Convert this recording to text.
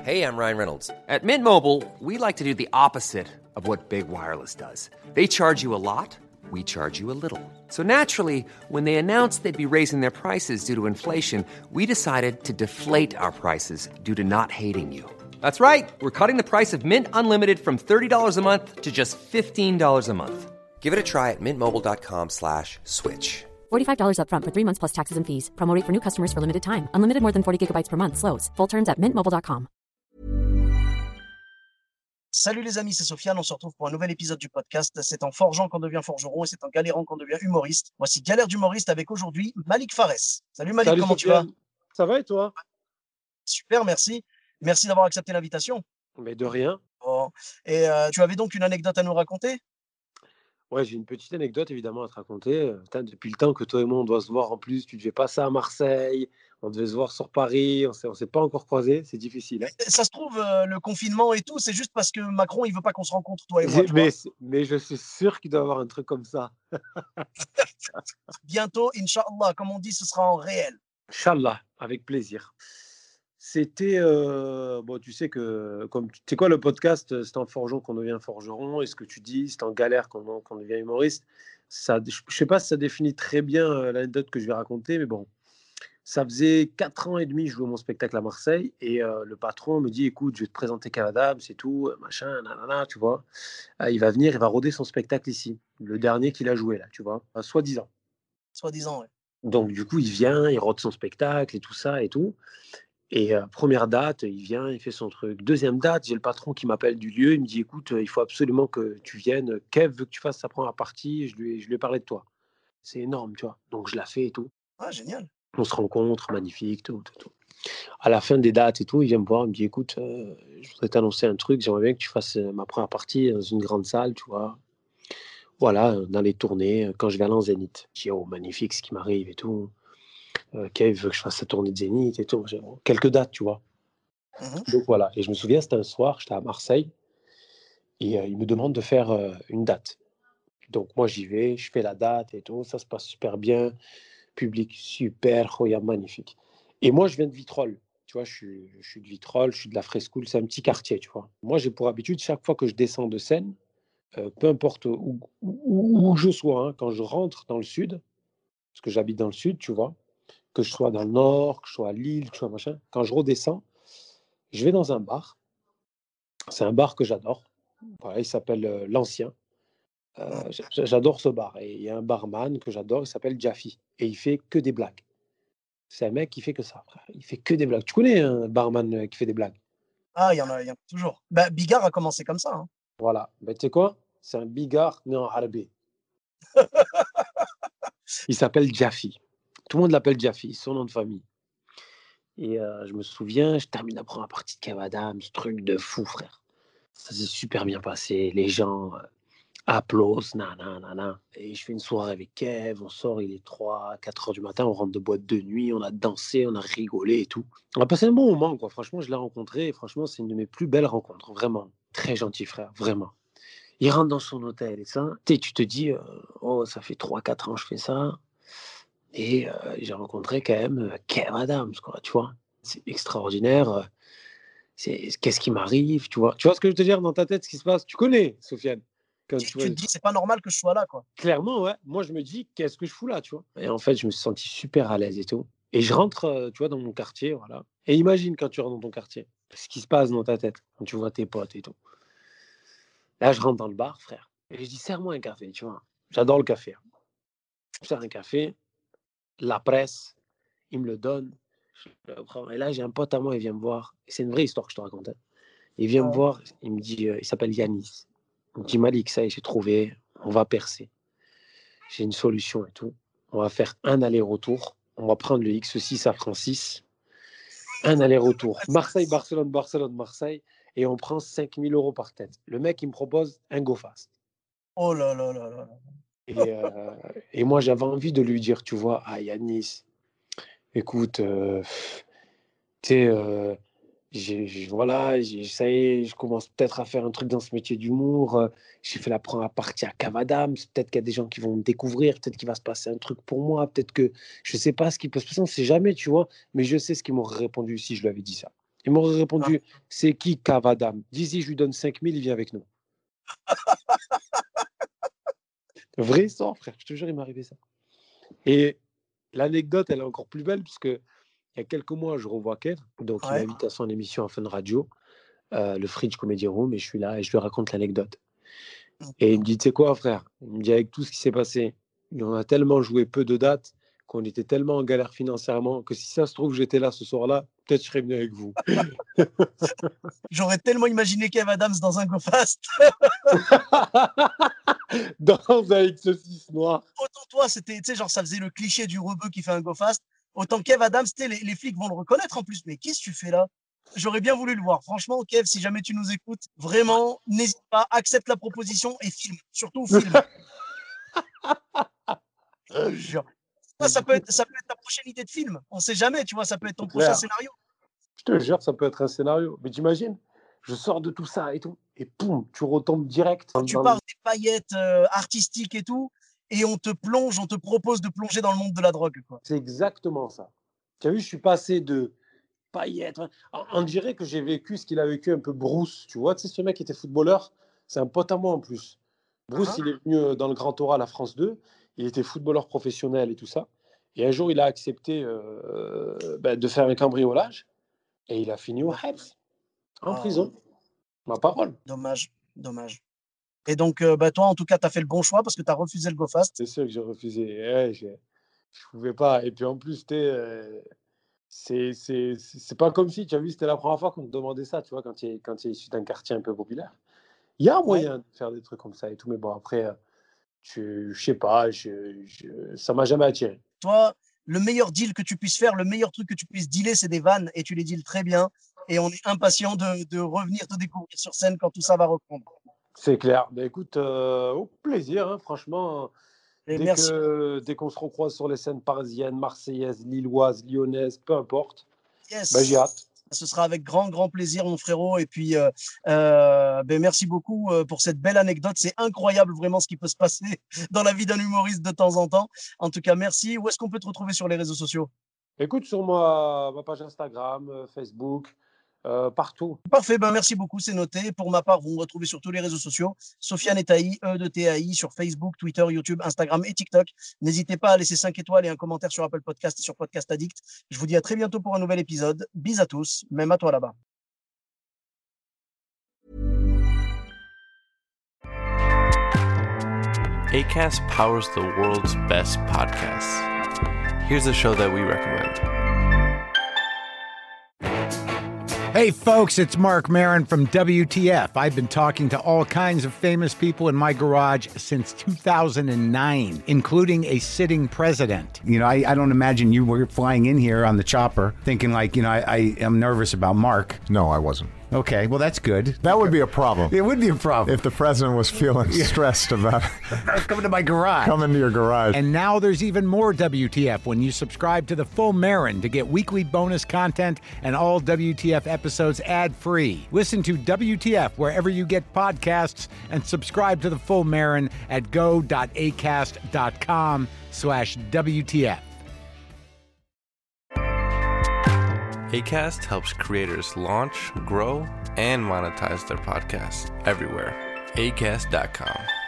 Hey, I'm Ryan Reynolds. At Mint Mobile, we like to do the opposite of what Big Wireless does. They charge you a lot, we charge you a little. So naturally, when they announced they'd be raising their prices due to inflation, we decided to deflate our prices due to not hating you. That's right. We're cutting the price of Mint Unlimited from $30 a month to just $15 a month. Give it a try at mintmobile.com/switch. $45 up front for 3 months plus taxes and fees. Promo rate for new customers for limited time. Unlimited more than 40 gigabytes per month. Slows full terms at mintmobile.com. Salut les amis, c'est Sofiane, on se retrouve pour un nouvel épisode du podcast. C'est en forgeant qu'on devient forgeron et c'est en galérant qu'on devient humoriste. Voici Galère d'humoriste avec aujourd'hui Malik Fares. Salut Malik, comment Sofiane. tu vas? Ça va et toi? Super, merci. Merci d'avoir accepté l'invitation. Mais de rien. Bon. Et tu avais donc une anecdote à nous raconter? Ouais, j'ai une petite anecdote évidemment à te raconter. Depuis le temps que toi et moi on doit se voir en plus, tu devais passer à Marseille, on devait se voir sur Paris, on s'est pas encore croisés, c'est difficile. Hein. Ça se trouve, le confinement et tout, c'est juste parce que Macron, il veut pas qu'on se rencontre, toi et moi. Mais je suis sûr qu'il doit y avoir un truc comme ça. Bientôt, Inch'Allah, comme on dit, ce sera en réel. Inch'Allah, avec plaisir. C'était, bon, tu sais que, comme tu sais quoi, le podcast, c'est en forgeant qu'on devient forgeron, et ce que tu dis, c'est en galère qu'on devient humoriste. Ça, je sais pas si ça définit très bien l'anecdote que je vais raconter, mais bon, ça faisait 4 ans et demi que je jouais mon spectacle à Marseille, et le patron me dit, écoute, je vais te présenter Kev Adams, c'est tout, machin, nanana, tu vois. Il va venir, il va roder son spectacle ici, le dernier qu'il a joué là, tu vois, soi-disant. Soi-disant, ouais. Donc, du coup, il vient, il rode son spectacle et tout ça et tout. Et première date, il vient, il fait son truc. Deuxième date, j'ai le patron qui m'appelle du lieu. Il me dit, écoute, il faut absolument que tu viennes. Kev veut que tu fasses sa première partie. Je lui ai parlé de toi. C'est énorme, tu vois. Donc, je la fais et tout. Ah, génial. On se rencontre, magnifique, tout. À la fin des dates et tout, il vient me voir. Il me dit, écoute, je voudrais t'annoncer un truc. J'aimerais bien que tu fasses ma première partie dans une grande salle, tu vois. Voilà, dans les tournées, quand je vais aller en Zénith. Je dis, oh, magnifique ce qui m'arrive et tout. Kev veut que je fasse sa tournée de Zénith et tout. J'ai quelques dates, tu vois. Donc voilà, et je me souviens, c'était un soir, j'étais à Marseille, et il me demande de faire une date. Donc moi, j'y vais, je fais la date et tout, ça se passe super bien, public super, Roya magnifique. Et moi, je viens de Vitrolles, tu vois, je suis de Vitrolles, je suis de la Frescoul, c'est un petit quartier, tu vois. Moi, j'ai pour habitude, chaque fois que je descends de scène, peu importe où je sois, hein, quand je rentre dans le sud, parce que j'habite dans le sud, tu vois, que je sois dans le nord, que je sois à Lille, que je sois machin, quand je redescends, je vais dans un bar. C'est un bar que j'adore. Voilà, il s'appelle L'Ancien. J'adore ce bar. Et il y a un barman que j'adore, il s'appelle Jaffi. Et il fait que des blagues. C'est un mec qui fait que ça, frère. Il fait que des blagues. Tu connais un barman qui fait des blagues? Ah, il y en a toujours. Bah, Bigard a commencé comme ça. Hein. Voilà. Ben, tu sais quoi? C'est un bigard, mais en arabe. Il s'appelle Jaffi. Tout le monde l'appelle Jaffi, son nom de famille. Et je me souviens, je termine la première partie de Kev Adams, ce truc de fou, frère. Ça s'est super bien passé. Les gens applaudissent, nanana. Et je fais une soirée avec Kev, on sort, il est 3, 4 heures du matin, on rentre de boîte de nuit, on a dansé, on a rigolé et tout. On a passé un bon moment, quoi. Franchement, je l'ai rencontré et franchement, c'est une de mes plus belles rencontres, vraiment. Très gentil, frère, vraiment. Il rentre dans son hôtel et ça. Tu te dis, oh, ça fait 3, 4 ans que je fais ça. Et j'ai rencontré quand même Kev Adams, quoi, tu vois. C'est extraordinaire. Qu'est-ce qui m'arrive, tu vois. Tu vois ce que je veux te dire dans ta tête, ce qui se passe? Tu connais, Sofiane. Quand Tu te dis, c'est pas normal que je sois là, quoi. Clairement, ouais. Moi, je me dis, qu'est-ce que je fous là, tu vois. Et en fait, je me suis senti super à l'aise et tout. Et je rentre, tu vois, dans mon quartier, voilà. Et imagine quand tu rentres dans ton quartier, ce qui se passe dans ta tête, quand tu vois tes potes et tout. Là, je rentre dans le bar, frère. Et je dis, serre-moi un café, tu vois. J'adore le café. Je sers un café, la presse, il me le donne. Je le prends. Et là, j'ai un pote à moi, il vient me voir. Et c'est une vraie histoire que je te raconte. Hein. Il vient me voir, il me dit, il s'appelle Yanis. Il me dit, Malik, ça y est, j'ai trouvé, on va percer. J'ai une solution et tout. On va faire un aller-retour. On va prendre le X6 à Francis. Un aller-retour. Marseille, Barcelone, Barcelone, Marseille. Et on prend 5 000 € par tête. Le mec, il me propose un go fast. Oh là là là là. Et moi, j'avais envie de lui dire, tu vois, à Yanis, écoute, tu sais, voilà, ça y est, je commence peut-être à faire un truc dans ce métier d'humour. J'ai fait la première partie à Kev Adams. Peut-être qu'il y a des gens qui vont me découvrir. Peut-être qu'il va se passer un truc pour moi. Peut-être que je sais pas ce qui peut se passer. On ne sait jamais, tu vois. Mais je sais ce qu'ils m'auraient répondu si je lui avais dit ça. Il m'aurait répondu, c'est qui Kev Adams? Dis-y, je lui donne 5 000, il vient avec nous. Vrai histoire, frère, je te jure, il m'est arrivé ça. Et l'anecdote, elle est encore plus belle, puisque il y a quelques mois, je revois Kev, donc il m'invite à son émission en fin de radio, le Fridge Comedy Room, et je suis là et je lui raconte l'anecdote. Et il me dit, tu sais quoi, frère? Il me dit, avec tout ce qui s'est passé, on a tellement joué peu de dates, qu'on était tellement en galère financièrement, que si ça se trouve, j'étais là ce soir-là, peut-être je serais venu avec vous. J'aurais tellement imaginé Kev Adams dans un GoFast. Dans un X6 noir. Autant toi, c'était, tu sais, genre, ça faisait le cliché du rebeu qui fait un GoFast. Autant Kev Adams, les flics vont le reconnaître en plus. Mais qu'est-ce que tu fais là? J'aurais bien voulu le voir. Franchement, Kev, si jamais tu nous écoutes, vraiment, n'hésite pas, accepte la proposition et filme. Surtout filme. Ça peut être ta prochaine idée de film. On sait jamais, tu vois, ça peut être ton prochain scénario. Je te jure, ça peut être un scénario. Mais t'imagines, je sors de tout ça et tout, et poum, tu retombes direct. Tu parles des paillettes artistiques et tout, et on te propose de plonger dans le monde de la drogue, quoi. C'est exactement ça. Tu as vu, je suis passé de paillettes. On dirait que j'ai vécu ce qu'il a vécu un peu Bruce. Tu vois, tu sais, ce mec qui était footballeur, c'est un pote à moi en plus. Bruce, il est venu dans le Grand Oral à France 2. Il était footballeur professionnel et tout ça. Et un jour, il a accepté de faire un cambriolage. Et il a fini au Hebs, en prison. Ma parole. Dommage. Et donc, toi, en tout cas, tu as fait le bon choix parce que tu as refusé le GoFast. C'est sûr que j'ai refusé. Je ne pouvais pas. Et puis en plus, c'est pas comme si, tu as vu, c'était la première fois qu'on te demandait ça, tu vois, quand tu es issu d'un quartier un peu populaire. Il y a un moyen de faire des trucs comme ça et tout. Mais bon, après, je sais pas, ça m'a jamais attiré. Toi, le meilleur deal que tu puisses faire, le meilleur truc que tu puisses dealer, c'est des vannes et tu les deals très bien. Et on est impatient de revenir te découvrir sur scène quand tout ça va reprendre. C'est clair. Ben, écoute, au plaisir, hein, franchement. Dès qu'on se recroise sur les scènes parisiennes, marseillaises, lilloises, lyonnaises, peu importe, j'ai hâte. Ce sera avec grand plaisir, mon frérot. Et puis, merci beaucoup pour cette belle anecdote. C'est incroyable vraiment ce qui peut se passer dans la vie d'un humoriste de temps en temps. En tout cas, merci. Où est-ce qu'on peut te retrouver sur les réseaux sociaux? Écoute, sur ma page Instagram, Facebook, partout. Parfait, merci beaucoup, c'est noté. Pour ma part, vous me retrouvez sur tous les réseaux sociaux. Sofiane Etaï, E-de-T-A-I, sur Facebook, Twitter, YouTube, Instagram et TikTok. N'hésitez pas à laisser 5 étoiles et un commentaire sur Apple Podcast et sur Podcast Addict. Je vous dis à très bientôt pour un nouvel épisode. Bis à tous, même à toi là-bas. Acast powers the world's best podcasts. Here's a show that we recommend. Hey folks, it's Mark Maron from WTF. I've been talking to all kinds of famous people in my garage since 2009, including a sitting president. You know, I don't imagine you were flying in here on the chopper thinking like, I am nervous about Mark. No, I wasn't. Okay, well, that's good. That would be a problem. It would be a problem. If the president was feeling stressed about coming to my garage. Coming to your garage. And now there's even more WTF when you subscribe to The Full Marin to get weekly bonus content and all WTF episodes ad-free. Listen to WTF wherever you get podcasts and subscribe to The Full Marin at go.acast.com/WTF. Acast helps creators launch, grow, and monetize their podcasts everywhere. Acast.com.